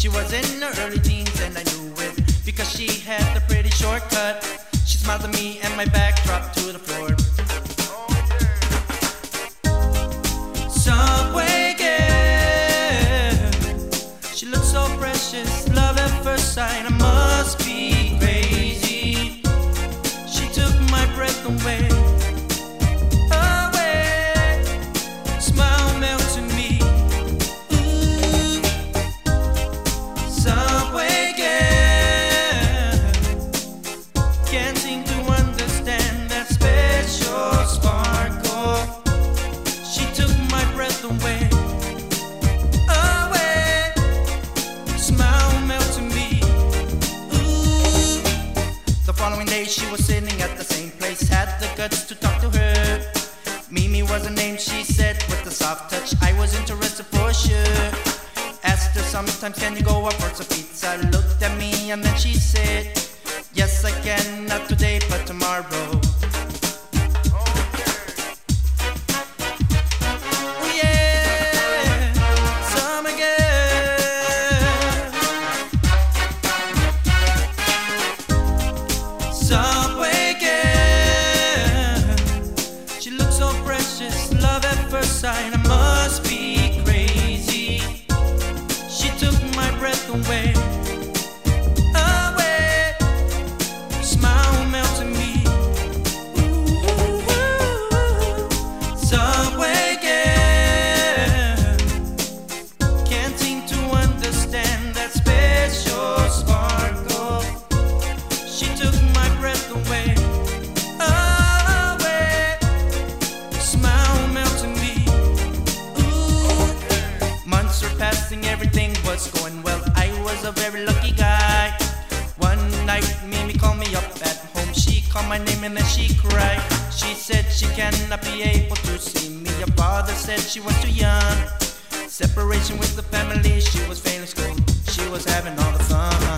She was in her early teens and I knew it because she had a pretty shortcut. She smiled at me and my back dropped to the floor. Subway girl, she looked so precious, love at first sight, I must be crazy. She took my breath away, smile melted me. Ooh. Subway girl, can't seem to understand that special sparkle. She took my breath away, smile melted me. Ooh. The following day she was sitting at the same place, had the guts to talk to her. Mimi was her name, she said with a soft touch, I was interested for sure. Asked her sometimes, can you go out for some pizza? Looked at me and then she said, yes I can, not today but tomorrow. Subway girl, she looks so precious, love at first sight, I must be crazy. She took my breath away, smile melted me. Ooh. Subway girl, can't seem to understand that special sparkle. She took my breath away, smile melted me. Ooh. Months were passing, everything was going well. I was a very lucky guy. One night, Mimi called me up at home. She called my name and then she cried. She said she cannot be able to see me. Her father said she was too young. Separation with the family, she was failing school. She was having all the fun.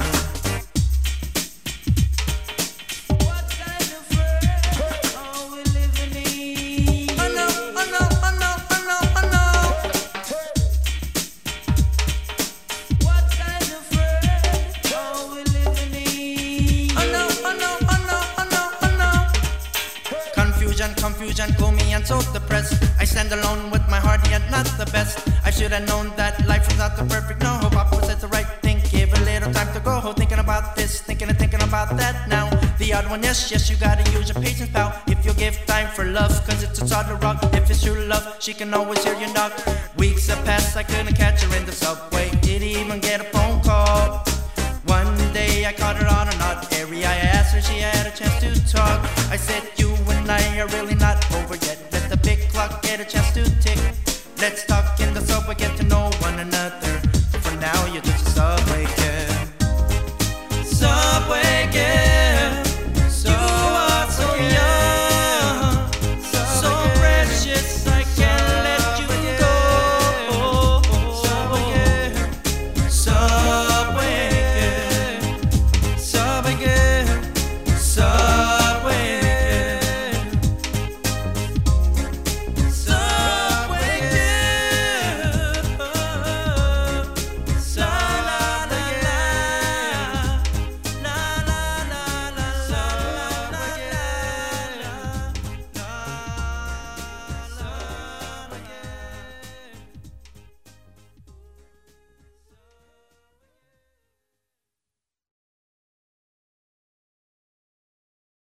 Confusion, cool me and so depressed. I stand alone with my heart, yet not the best. I should have known that life was not the perfect. No, Papa said the right thing. Give a little time to go. Thinking about this, thinking about that now. The odd one, yes, you gotta use your patience, pal. If you give time for love, cause it's a solid rock. If it's true love, she can always hear you knock. Weeks have passed, I couldn't catch her in the subway. Didn't even get a phone call. One day I caught her on an odd area. I asked her, she had a chance to talk. I said, you and I are really not over yet. Let the big clock get a chance to tick. Let's talk in the subway, get to know one another. For now, you're just a